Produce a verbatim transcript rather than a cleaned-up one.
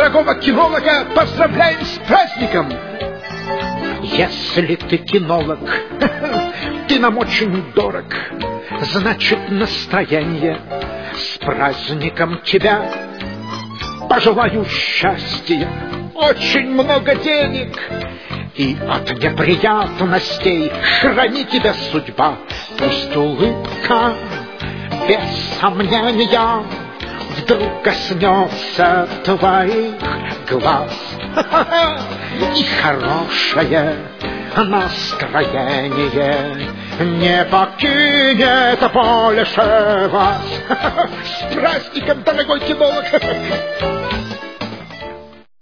дорогого кинолога поздравляем с праздником! Если ты кинолог, ты нам очень дорог, значит, настроение с праздником тебя. Пожелаю счастья, очень много денег, и от неприятностей храни тебя судьба. Пусть улыбка, без сомнения, вдруг коснется твоих глаз, и хорошее настроение не покинет больше вас. С праздником, дорогой кинолог!